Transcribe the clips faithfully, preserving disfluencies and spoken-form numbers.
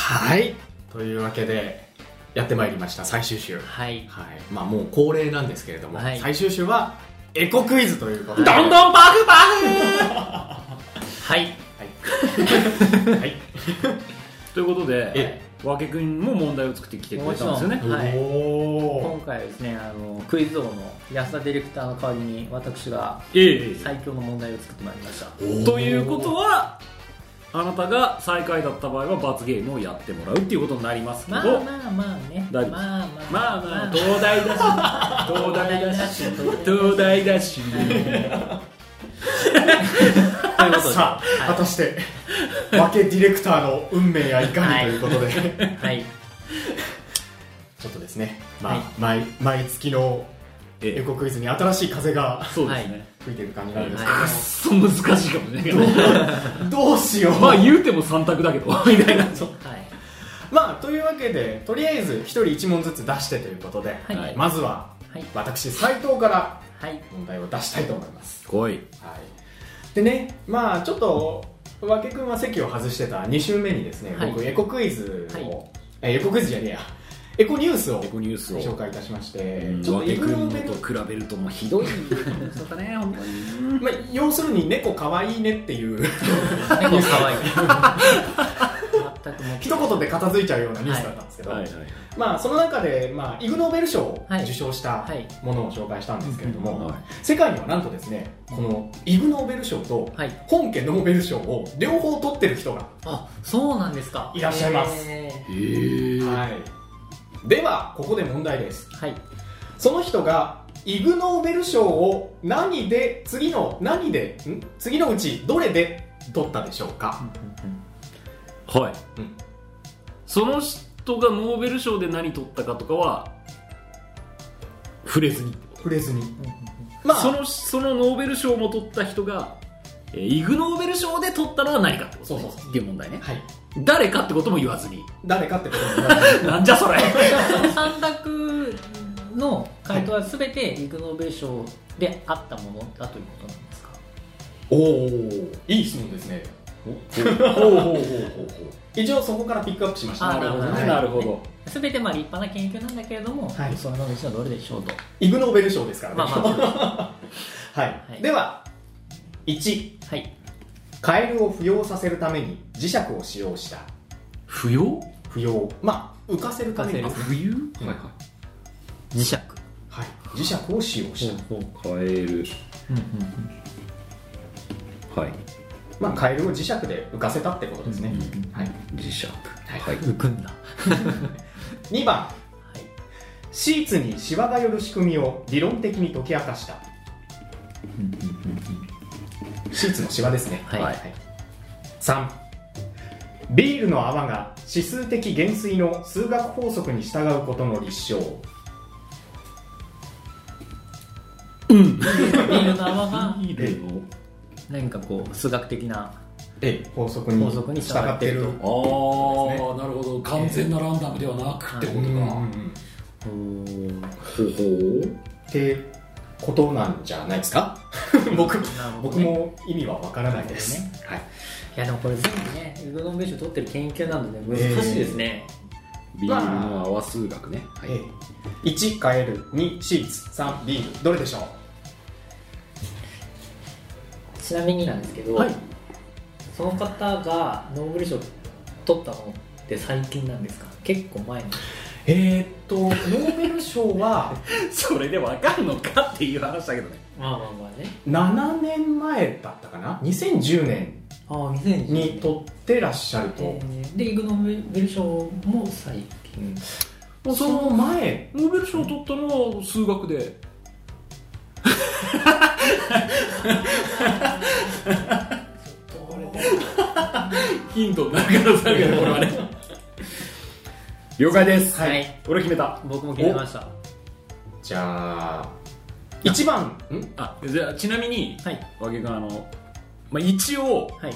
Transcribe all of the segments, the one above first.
はい、というわけでやってまいりました最終週。 はい、はい、 まあもう恒例なんですけれども、はい、最終週はエコクイズということで、 どんどんパフパフはいはいはいということで、わけくんも問題を作ってきてくれたんですよね。 はい、今回はですね、あのクイズ王の安田ディレクターの代わりに私が最強の問題を作ってまいりました。 ということはあなたが最下位だった場合は罰ゲームをやってもらうっていうことになりますけど、 まあまあまあね、 まあまあまあまあ東大だし東大だし東大だしさあ、果たしてわけディレクターの運命やいかにということで、 はい、 ちょっとですね、まあ毎毎月のエコクイズに新しい風がそうですね吹いてる感じなんですけど、くっそ難しいかもしれないけどどうしよう、 まあ言うてもさん択だけどみたいな。 まあというわけでとりあえずひとりいち問ずつ出してということで、 はい、 まずは私斉藤から問題を出したいと思います。 来い。はい。 でね、まあちょっとわけくんは席を外してたに週目にですね、 はい、 僕エコクイズを、はい、えエコクイズじゃねえやエコニュースを紹介いたしまして、 ちょっとイグノーベルと比べるともうひどいそうだね、本当に。 まあ要するに猫かわいいねっていう猫かわいい一言で片付いちゃうようなニュースだったんですけど、はいはいはい、まあその中で、まあ、イグノーベル賞を受賞したものを紹介したんですけれども、はいはい、世界にはなんとですね、このイグノーベル賞と本家ノーベル賞を両方取ってる人が、 あ、そうなんですか、 いらっしゃいます。 へー、 はい、ではここで問題です、 はい、 その人がイグノーベル賞を何で次の何でん次のうちどれで取ったでしょうか。 はい、うん、その人がノーベル賞で何取ったかとかは触れずに触れずに、 まあ、そのそのノーベル賞も取った人が、えー、イグノーベル賞で取ったのは何かってこと、ね、そうそうそうっていう問題ね、 はい、 誰かってことも言わずに誰かってことも言わずになんじゃそれさん択の回答は全てイグノーベル賞であったものだということなんですか。 おお、いい質問ですね。ほうほうほうほうほう。一応そこからピックアップしました。 なるほどね、なるほど。 すべてまあ立派な研究なんだけれども、はい、そのうちのどれでしょうと。 イグノーベル賞ですからね。まあまあはい、 はい。 ではいち、はい、カエルを浮揚させるために磁石を使用した。 浮揚？ 浮揚。まあ浮かせるために。 浮遊？はいはい。 磁石。 はい。磁石を使用した。 カエル。はい。 まあ、カエルを磁石で浮かせたってことですね、うんうん、はい、 磁石、 はい、浮くんだにばん、はい、シーツにシワが寄る仕組みを理論的に解き明かした、うんうんうん、シーツのシワですね、はいはい、さん、ビールの泡が指数的減衰の数学法則に従うことの立証。 うんビールの泡がビールの何かこう数学的な法則に従っていると、 ああ、なるほど、完全なランダムではなくってことか、ほうほうってことなんじゃないですか僕, 僕も意味はわからないです、ね、はい、 いやでもこれ全部ねイグノーベル賞取ってる研究なので難しいですね、 えー、ビールの泡数学ね、 はい、えー、いちカエル、にシーツ、さんビール、どれでしょう。 ちなみになんですけど、はい、その方がノーベル賞取ったのって最近なんですか、結構前に。 えー、っとノーベル賞はそれで分かるのかっていう話だけどね。 まあまあまあね、 ななねんまえだったかな、にせんじゅうねんに取ってらっしゃると、えー、でイグノーベル賞も最近、 もうその前ノーベル賞取ったのは数学でヒントになるからさ、これはね了解です、 はい、 俺決めた。 僕も決めました。 じゃあいちばん、んあ、じゃあちなみに、 はい、 わけがあの、まあ、一応、はい、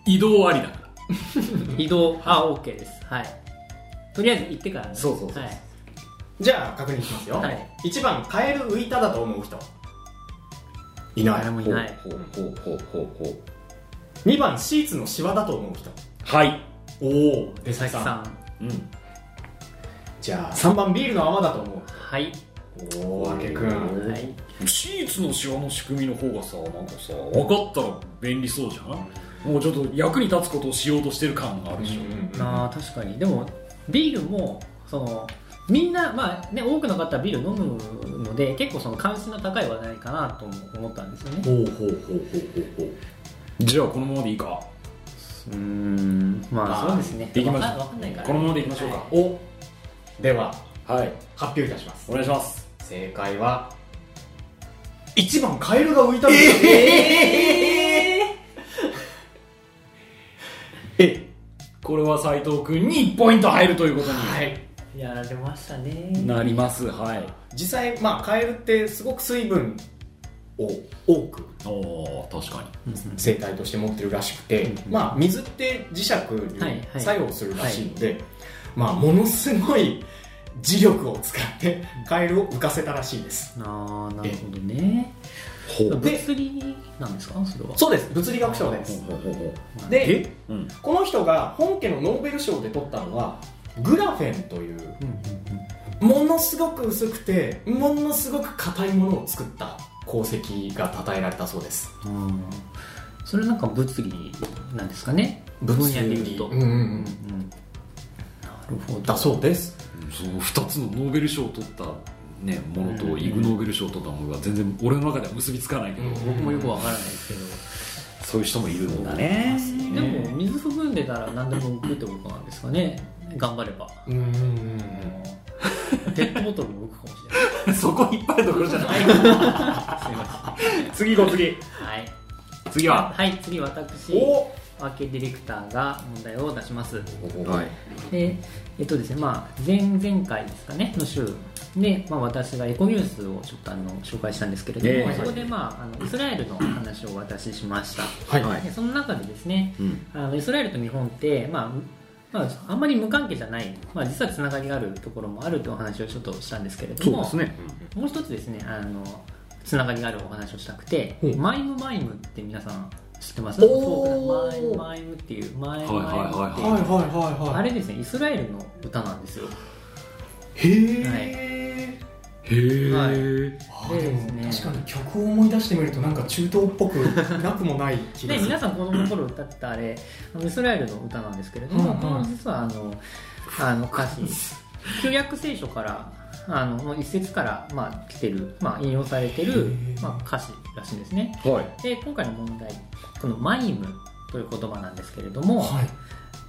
移動ありだから移動、あ、OK です、はい、とりあえず行ってからね。 そうそうそう、 はい、 じゃあ確認しますよ、はい、いちばんカエル浮いただと思う人いない。 誰もいない。 ほうほうほうほうほう。にばんシーツのシワだと思う人。 はい。 おお、 出崎さん。 うん、 じゃあさんばんビールの泡だと思う。 はい。 おお、あけくん、 はい、 シーツのシワの仕組みの方がさ、なんかさ分かったら便利そうじゃん。もうちょっと役に立つことをしようとしてる感があるでしょ、 うんうん、あ確かに。でもビールもそのみんな、まあね、多くの方はビール飲むので結構その関心の高い話題かなと思ったんですよね。 ほうほうほうほうほうほう。じゃあこのままでいいか。 うーん、まあそうですね。 いきましょう。 わかんないから、 このままでいきましょうか。 はい、おでは、 はい、 発表いたします。 お願いします。 正解はいちばんカエルが浮いたんです。えー、 えこれは斉藤君にいちポイント入るということに、 はい、 やられましたね。 なります。はい。 実際、まあ、カエルってすごく水分を多くお確かに生態として持ってるらしくて、うん、まあ、水って磁石に作用するらしいので、はいはい、まあ、ものすごい磁力を使ってカエルを浮かせたらしいです。 ああ、なるほどね。物理なんですか、それは。 そうです、物理学賞です。で、うん、この人が本家のノーベル賞で取ったのはグラフェンという、うんうんうん、ものすごく薄くてものすごく硬いものを作った功績が称えられたそうです。 うん、それなんか物理なんですかね、 分野でいうと。 うんうんうん、なるほど。 だそうです。 そのふたつのノーベル賞を取った、ね、ものとイグ・ノーベル賞を取ったものが全然俺の中では結びつかないけど、うん、 僕もよくわからないですけど、 そういう人もいるんだね。 でも水含んでたら何でも浮くってことなんですかね、頑張れば。うんうんうん、ペットボトルも浮くかもしれないそこいっぱいどころじゃないすいません。次行こう。次、はい、次ははい次私アーケディレクターが問題を出します。 はい、 でえっとですね、まあ、前々回ですかねの週で、まあ、私がエコニュースをちょっとあの紹介したんですけれども、えー、そこで、まあ、あのイスラエルの話を私しました。はい、でその中でですね、うん、あのイスラエルと日本って、まあまあ、あんまり無関係じゃない、まあ、実はつながりがあるところもあるというお話をちょっとしたんですけれども、 そうですね、 もう一つですね、あのつながりがあるお話をしたくて、うん、マイムマイムって皆さん知ってます？マイムマイムっていうマイムマイムっていうあれですね、イスラエルの歌なんですよ。 へー、 はい、 へー、はい、 でですね、確かに曲を思い出してみるとなんか中東っぽくなくもない気がする。 で皆さん子供の頃歌ってたあれイスラエルの歌なんですけれども、うんうん、実はあのあの歌詞旧約聖書からあの一節から、まあ、来てる、まあ、引用されてる、まあ、歌詞らしいんですね。はい、で今回の問題、このマイムという言葉なんですけれども、はい、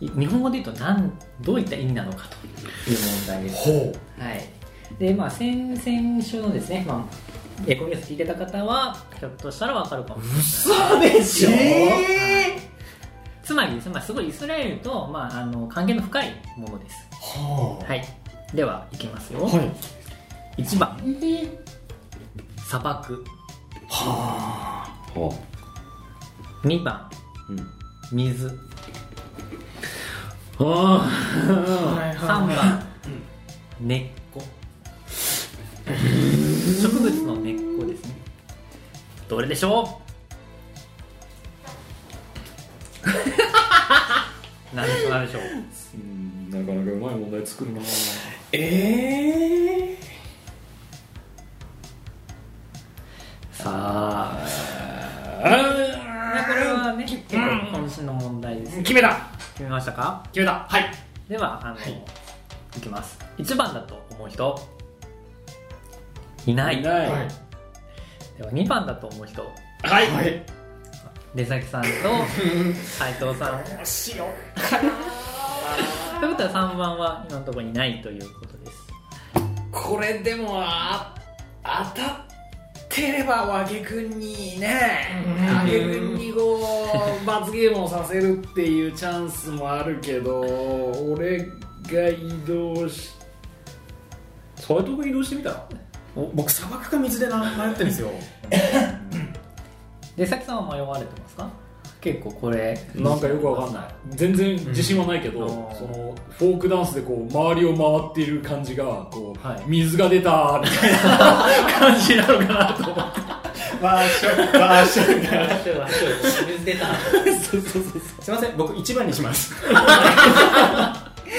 日本語で言うと何どういった意味なのかという問題です。ほう、はい、で、まあ、先々週のですね、まあ、エコニュース聞いてた方はひょっとしたら分かるかもしれない。 嘘でしょ、えー、つまり、まあ、すごいイスラエルと、まあ、あの関係の深いものです。はあ、はい、ではいきますよ。はい、いちばん砂漠、はあ、にばん、うん、水、はあ、さんばん、うん、根っこ植物の根っこですね。どれでしょう何でしょう何でしょう。 うん、なかなかうまい問題作るな。 えー、 さあこれはね結構渾身の問題です、ね、 決めた決めましたか？ 決めた。はい、 ではあの、はい、いきます。いちばんだと思う人いない。いない、はい、ではにばんだと思う人、 はい、はい、 出崎さんと斉藤さん。 どうしようということはさんばんは今のところにないということです。 これでもあ当たってれば和木君にね、和木君にこう罰ゲームをさせるっていうチャンスもあるけど、俺が移動し斉藤君移動してみたら、 僕砂漠か水で迷ってるんですよ出崎さんは迷われてますか？結構これなんかよくわかんない、全然自信はないけど、うん、そのフォークダンスでこう周りを回っている感じがこう、はい、水が出たみたいな感じなのかなと思ってワーションワーションがワーションワーション水出たそうそうそうそう、すいません僕いちばんにします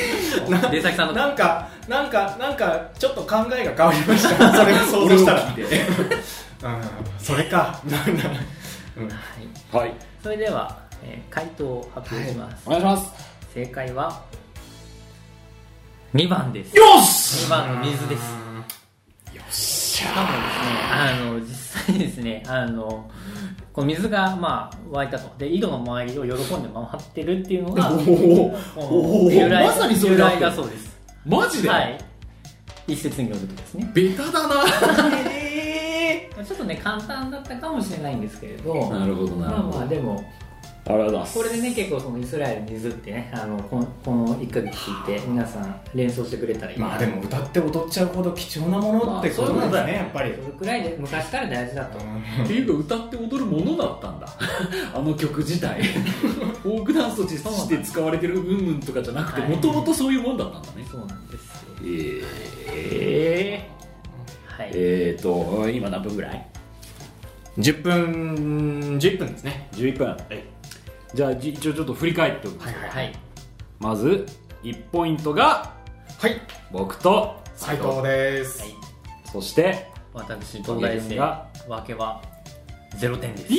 出崎さんのなんかなんかなんかちょっと考えが変わりましたそれを想像したらうん、それかなんだ、うん、 はい、それでは、えー、回答を発表します、 はい、お願いします。 正解はにばんです。 よし、 にばんの水です。 よっしゃしかもですね、あの実際ですね、あのこう水がまあ湧いたと、で井戸の周りを喜んで回ってるっていうのが由来、 まさにそれ由来だそうです。 マジで？ はい。一説によるとですね。 ベタだな。 ちょっとね簡単だったかもしれないんですけれど。 なるほどなるほど。 まあまあでも。 ありがとうございます。 これでね結構そのイスラエル水ってねあのこの、このいっかげつ聞いて皆さん連想してくれたらいいな。 まあでも歌って踊っちゃうほど貴重なものってことなんだね、やっぱり。 それくらいで昔から大事だと。 っていうか歌って踊るものだったんだ。あの曲自体。フォークダンスとして使われてるうんうんとかじゃなくてもともとそういうもんだったんだね。 そうなんですよ。 えー、はい。えーと今何分ぐらい？ じゅっぷんじゅっぷんですね。 じゅういっぷん。はい。じゃあ一応ちょっと振り返っておきます。 はいはいはい。 まずいちポイントがはい僕と斉藤です。はい。 そして私東大生がわけはゼロてんです。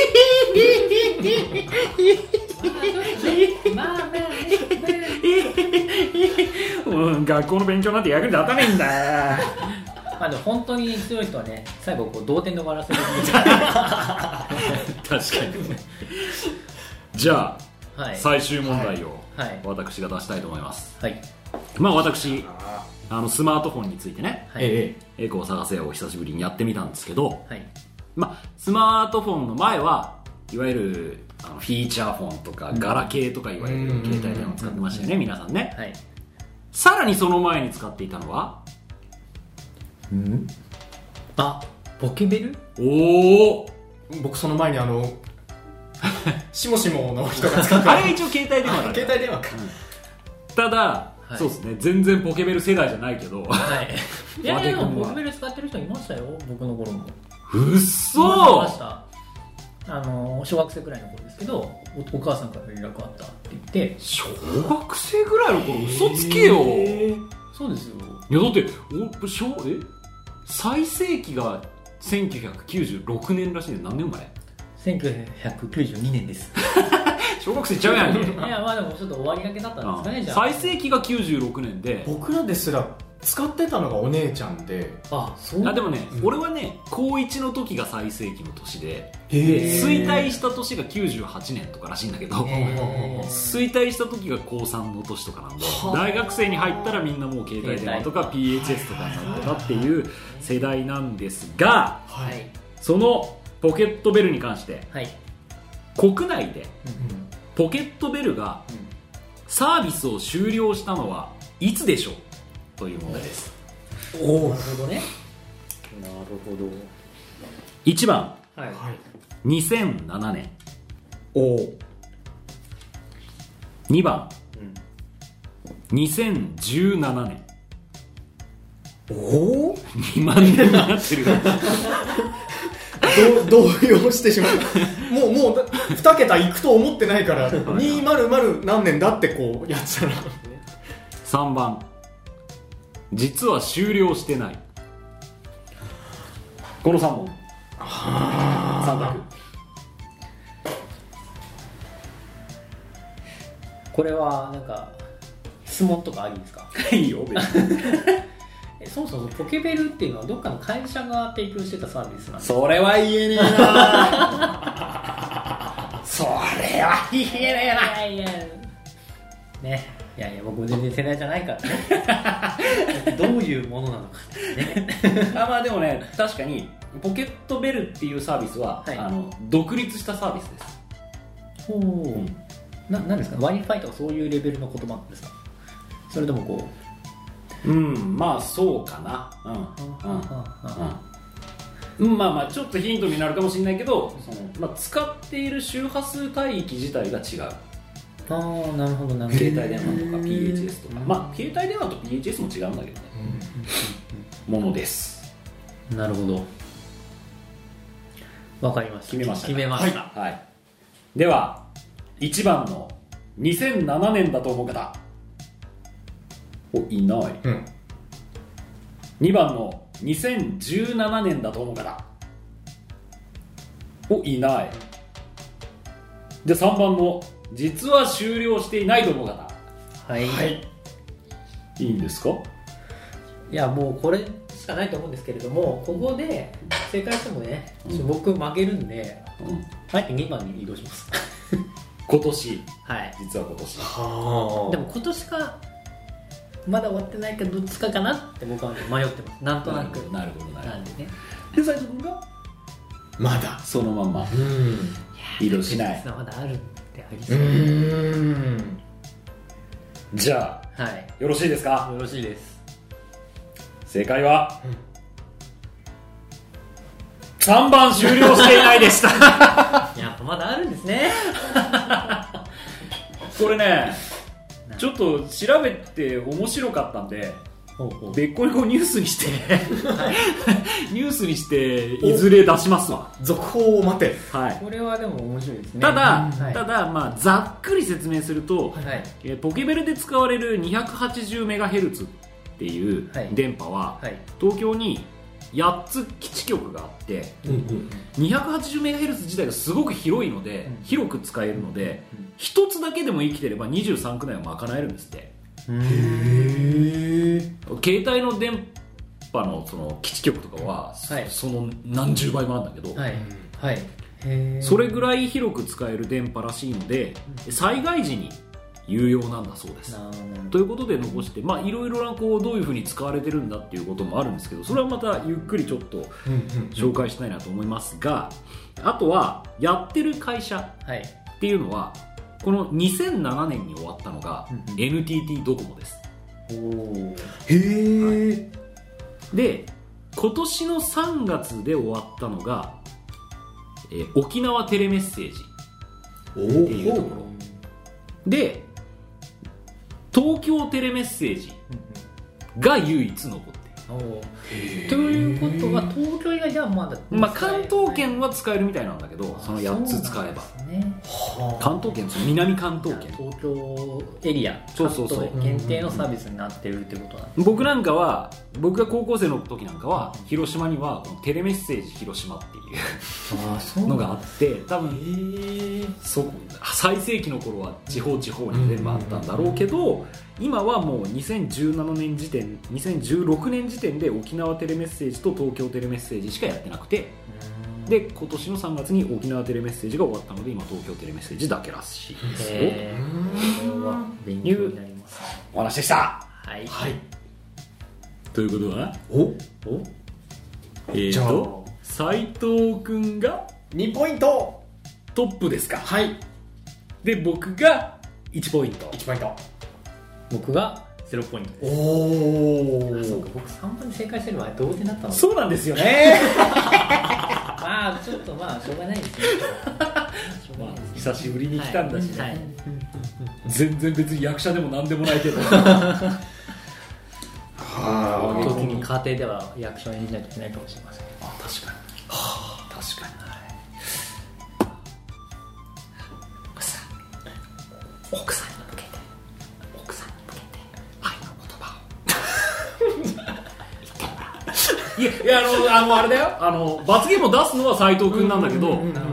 まあまあね。 うん学校の勉強なんて役に立たないんだ。 まあでも本当に強い人はね最後こう同点で終わらせる。 確かにね。じゃあ、はい、最終問題を私が出したいと思います。はい、まあ私あのスマートフォンについてね、はい、エコを探せを久しぶりにやってみたんですけど、はい、まあスマートフォンの前はいわゆるあのフィーチャーフォンとかガラケーとかいわゆる携帯電話を使ってましたよね、皆さんね、はい、さらにその前に使っていたのはんあポケベル。 おお僕その前にあのしもしもの人が使ってあれ一応携帯電話だ携帯電話か、 うん、ただ、はい、そうですね全然ポケベル世代じゃないけど、はい、 いやいやでもポケベル使ってる人いましたよ僕の頃も。 うっそいました。あの小学生くらいの頃ですけど お, お母さんから連絡あったって言って小学生ぐらいの頃嘘つけよ。 そうですよ。 いやだってお小え最盛期がせんきゅうひゃくきゅうじゅうろくねんらしいんで何年生まれ？ せんきゅうひゃくきゅうじゅうにねんです。 小学生ちゃうやんけ。いやまあでもちょっと終わりがけだったんですかね。じゃあ最盛期がきゅうじゅうろくねんで僕らですら使ってたのがお姉ちゃんで。 あそうあでもね、うん、俺はね高いちの時が最盛期の年で衰退した年がきゅうじゅうはちねんとからしいんだけど衰退した時が高さんの年とかなんで大学生に入ったらみんなもう携帯電話とか ピーエイチエス とかになってたっていう世代なんですが、はい、そのポケットベルに関して、はい、国内でポケットベルがサービスを終了したのはいつでしょうという問題です。 おおなるほどね。なるほど。 いちばん、はい、にせんななねん。おお。にばん、うん、にせんじゅうななねん。 おおにまんねんになってる。 動揺してしまう。もうもうに桁いくと思ってないからにひゃく何年だってこうやってたら。 さんばん実は終了してない。このさんぼんさん択。 これはなんか質問とかありですか？ いいよ別に。 そもそもポケベルっていうのはどっかの会社が提供してたサービスなんですか？ それは言えねえな。それは言えねえな。 いやいやね、いやいや僕全然世代じゃないからね。どういうものなのかね。 あまあでもね確かにポケットベルっていうサービスは、はい、あの独立したサービスです。 ほう、うん、ななんですか Wi-Fi とかそういうレベルの言葉なんですか？それともこううんまあそうかな。うんうんうん、まあまあちょっとヒントになるかもしれないけどその、まあ、使っている周波数帯域自体が違う。 ああなるほどなるほど。 携帯電話とか ピーエイチエス とかまあ携帯電話と ピーエイチエス も違うんだけどね、ものです。 なるほどわかりました。 決めました決めました、 はいはい、ではいちばんのにせんななねんだと思う方おいない、 うん、 にばんのにせんじゅうななねんだと思う方おいない。じゃあさんばんの実は終了していないと思う方はい、はい、 いいんですか。 いやもうこれしかないと思うんですけれども、ここで正解してもね、うん、僕負けるんで、うん、あえてにばんに移動します今年、 はい、 実は今年はでも今年かまだ終わってないかどっちかかなって僕は迷ってます。なんとなくなるほどなるほどなんでね。 で斉藤君がまだそのまま移動しない。 まだあるってありそう。うーんじゃあ、はい、よろしいですか。 よろしいです。 正解は、うん、さんばん終了していないでしたやっぱまだあるんですねこれねちょっと調べて面白かったんで別個にこうニュースにしてニュースにしていずれ出しますわ。 続報を待て、 はい、これはでも面白いですね。 ただ、はい、ただまあざっくり説明すると、はい、ポケベルで使われる にひゃくはちじゅうメガヘルツ っていう電波は、はいはい、東京にやっつ基地局があって、うんうん、にひゃくはちじゅうメガヘルツ 自体がすごく広いので、うん、広く使えるので一、うん、つだけでも生きてればにじゅうさんくだいを賄えるんですって。へー。携帯の電波 の, その基地局とかは、はい、その何十倍もあるんだけど、はいはい、へーそれぐらい広く使える電波らしいので、うん、災害時に有用なんだそうです。ということで残して、まあいろいろなこうどういう風に使われてるんだっていうこともあるんですけど、それはまたゆっくりちょっと紹介したいなと思いますが、あとはやってる会社っていうのはこのにせんななねんに終わったのが エヌティーティー ドコモです。おーへー、はい、で今年のさんがつで終わったのが、えー、沖縄テレメッセージっていうところで東京テレメッセージが唯一残っている。 ということは東京以外ではまだ、 まあ、関東圏は使えるみたいなんだけど、そのやっつ使えば、ね、関東圏、南関東圏、 東京エリアそうそうそう限定のサービスになってるってことなんです、 ね、僕なんかは僕が高校生の時なんかは広島にはテレメッセージ広島っていうのがあって、多分そ最盛期の頃は地方地方に全部あったんだろうけど、今はもうにせんじゅうななねん時点にせんじゅうろくねん時点で沖縄テレメッセージと東京テレメッセージしかやってなくて、で今年のさんがつに沖縄テレメッセージが終わったので今東京テレメッセージだけらしいですよ。 勉強になります。 お話でした。 はい、 はい、ということはおおえーと斉藤くんがにポイントトップですか。 はい。 で僕がいちポイントいちポイント僕がゼロポイントです。 おお。そうか、僕さんばんに正解してるのは同点だったの。 そうなんですよねまあちょっとまあしょうがないですねまあ、久しぶりに来たんだしね、はいはい、全然別に役者でもなんでもないけどはあ時に家庭では役者を演じないといけないかもしれません。 あ確かに、はあ、確かに、はい、奥さん奥さんいや, いやあのあのあれだよ、あの罰ゲームを出すのは斉藤君なんだけど、奥さんに向けて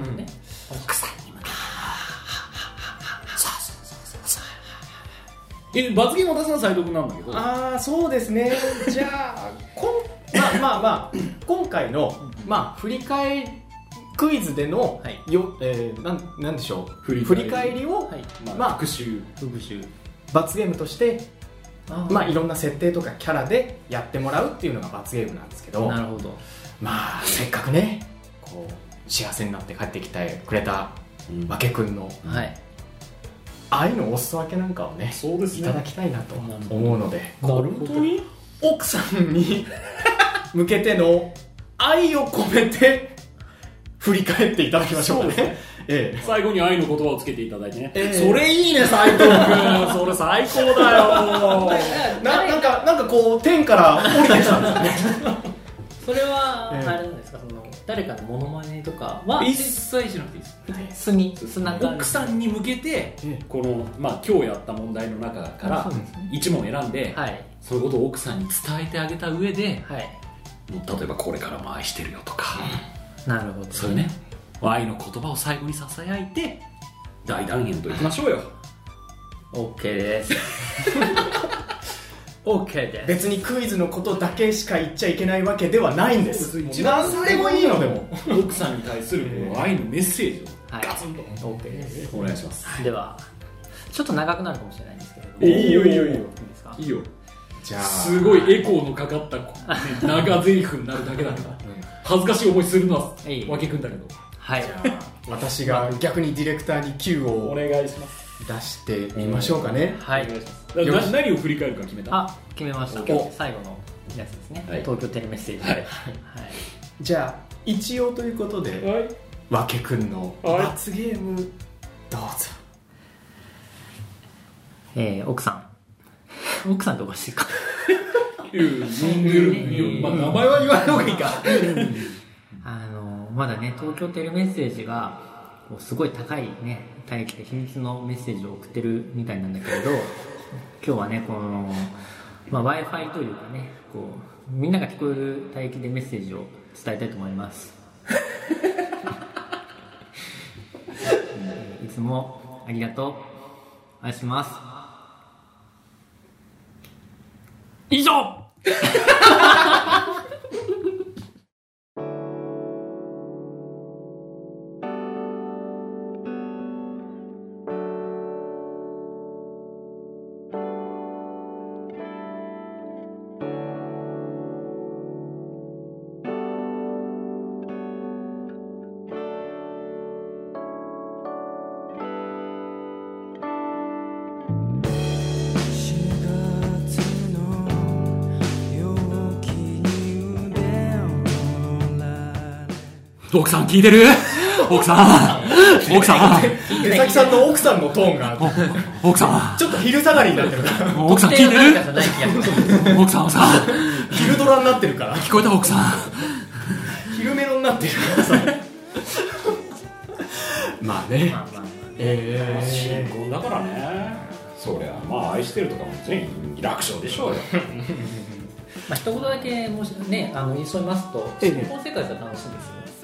え罰ゲームを出すのは斉藤君なんだけど、 ああそうですねじゃあこんまあまあまあ今回の、まあ、振り返りクイズでの、はいよえー、なん, なんでしょう振り 返, 振り返りを、はいまあまあ、復習復習罰ゲームとしてまあ、いろんな設定とかキャラでやってもらうっていうのが罰ゲームなんですけど、 なるほど、 まあせっかくねこう幸せになって帰ってきてくれたわけくんの、うんはい、愛のお裾分けなんかをね、 そうですね、 いただきたいなと思うので、 本当に奥さんに向けての愛を込めて振り返っていただきましょうかね。ええ、 最後に愛の言葉をつけていただいてね、 ええ、 それいいね斉藤君それ最高だよな, なんかなんかこう天から降りてきたんですねそれは、ええ、あれなんですか、その誰かのモノマネとかは一切しなくていいです。 素に素な感じ。 奥さんに向けてこの、まあ、今日やった問題の中からいち問選んで、はい、そのことを奥さんに伝えてあげた上で、はい、もう例えばこれからも愛してるよとか、 うん、なるほど、 そういうね愛の言葉を最後にささやいて大団円といきましょうよ。 OK です。OK です。 別にクイズのことだけしか言っちゃいけないわけではないんです。何でもいいのでも奥さんに対するこう愛のメッセージをガツンと、はい、 OK です。 お願いします。 ではちょっと長くなるかもしれないんですけれども、 いいよいいよいいよ、いいですか？いいよ。 じゃあすごいエコーのかかった、ね、長台詞になるだけだから恥ずかしい思いするのはわけくんだけど、 はい、 じゃあ私が逆にディレクターに Q をお願いします。 出してみましょうかね。 はい、 な何を振り返るか決めた？ あ、決めました。最後のやつですね、はい、東京テレメッセージで、はいはい、 じゃあ一応ということで、はい、わけくんの罰ゲームどうぞ。 えー、奥さん奥さんっておかしいか呼んでる、まあ、名前は言わない方がいいかあのまだね東京テレメッセージがすごい高いね帯域で秘密のメッセージを送ってるみたいなんだけれど、今日はねこの、まあ、Wi-Fi というかねこうみんなが聞こえる帯域でメッセージを伝えたいと思いますいつもありがとう、愛します、以上奥さん聞いてる？奥さん奥さん江崎さんの奥さんのトーンが奥さんちょっと昼下がりになってるから奥さん聞いてる？奥さんさ昼ドラになってるから聞こえた？奥さん昼メロになってるからさまあね、まあまあ、えー、新婚だからね。そりゃまあ愛してるとかも全員楽勝でしょうよまあ一言だけもしねあの言いそうにますと新婚生活は楽しいですよ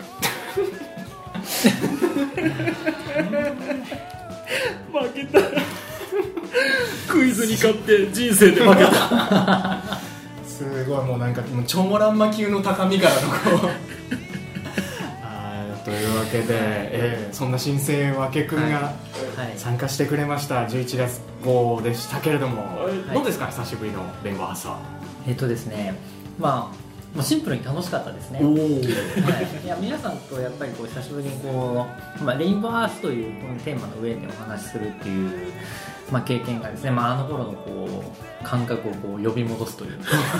負けたクイズに勝って人生で負けたすごいもうなんかもうチョモランマ級の高みからのこうあというわけで、えー、そんな新生わけくんが参加してくれましたじゅういちがつ号でしたけれども、はい、どうですか久しぶりのレインボーハウスは。 えっとですねまあまあ、シンプルに楽しかったですね。はい、いや皆さんとやっぱりこう久しぶりにこう、まあ、レインボーアースというこのテーマの上でお話しするっていう、まあ、経験がですね、まあ、あの頃のこう感覚をこう呼び戻すという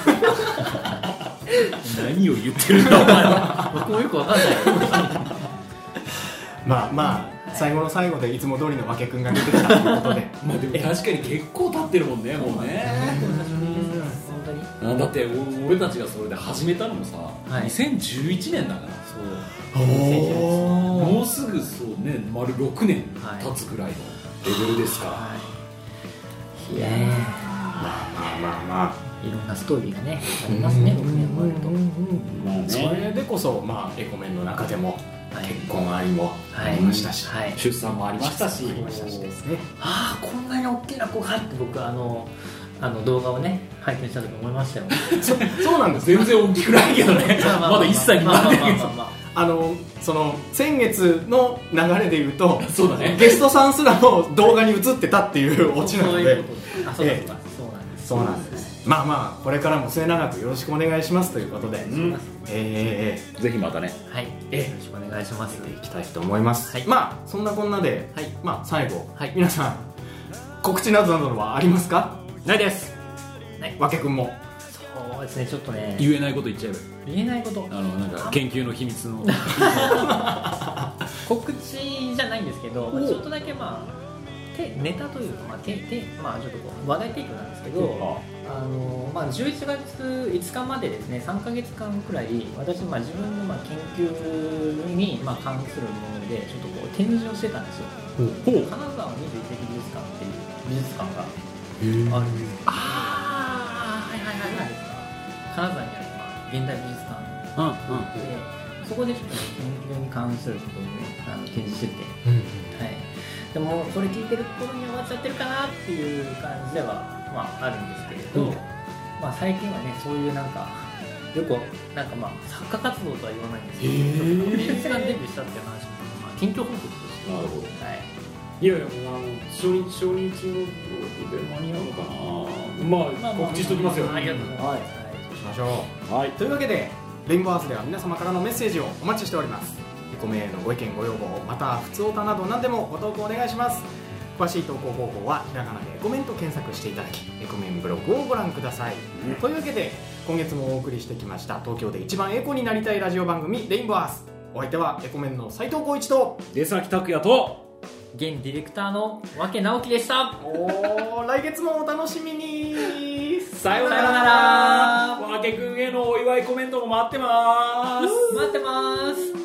何を言ってるんだお前は僕もよくわかんないまあまあ最後の最後でいつも通りのわけくんが出てきたということでまあでも確かに結構経ってるもんねもうね。だって俺たちがそれで始めたのもさ、はい、にせんじゅういちねんだからそうもうすぐそうね丸ろくねん経つぐらいのレベルですから、はいいやまあまあまあまあいろんなストーリーがねありますねろくねんもあると、 まあね、それでこそ、まあ、エコメンの中でも結婚愛もありましたし、 はいはい、出産もありましたし、 ありましたしですね。 ああこんなに大きな子がって僕あのあの動画をね拝見した時思いましたよそ, そうなんです全然大きくないけどねまだいっさいになってるけどあのその先月の流れでいうとそうだ、ね、 ゲストさんすらも動画に映ってたっていうオチなのでそうなんですまあまあこれからも末永くよろしくお願いしますということで、うんえー、 ぜひまたねはい、えー、よろしくお願いしますいきたいと思います、はい、まあそんなこんなで、はいまあ、最後、はい、皆さん告知などなどはありますか？ ないですないわけくんもそうですねちょっとね言えないこと言っちゃえば言えないことあのなんか研究の秘密の告知じゃないんですけどちょっとだけまあてネタというか、まあててまあ、ちょっとこう話題提供なんですけど、あのまあ、じゅういちがついつかまでですねさんかげつかんくらい私、まあ、自分のまあ研究にまあ関するものでちょっとこう展示をしてたんですよ。金沢にじゅういちせき美術館っていう美術館があるんです。ああはいはいはいはい金沢にある、まあ、現代美術館で、うんうん、そこでちょっと研究に関することを、ね、あの展示してて、うんはい、でもこれ聞いてる頃に終わっちゃってるかなっていう感じでは、まあ、あるんですけれど、うんまあ、最近はねそういうなんかよくなんかまあ作家活動とは言わないんですけど、美術館デビューしたっていう話も、まあ、近況報告としてなるほど、 はい、 いやいやもうあの初日初日ので間に合うのかな、まあ、まあ、告知しておきますよ、 ありがとうございます、はい、 そうしましょう、はい、というわけでレインボーアースでは皆様からのメッセージをお待ちしております。エコメへのご意見ご要望またふつおたなど何でもご投稿お願いします。詳しい投稿方法はひらがなでエコメンと検索していただきエコメンブログをご覧ください、うん、というわけで今月もお送りしてきました東京で一番エコになりたいラジオ番組レインボーアース、お相手はエコメンの斉藤浩一と出崎拓也と現ディレクターの脇直樹でした。 おー来月もお楽しみにさようなら。わけくんへのお祝いコメントも待ってます待ってます。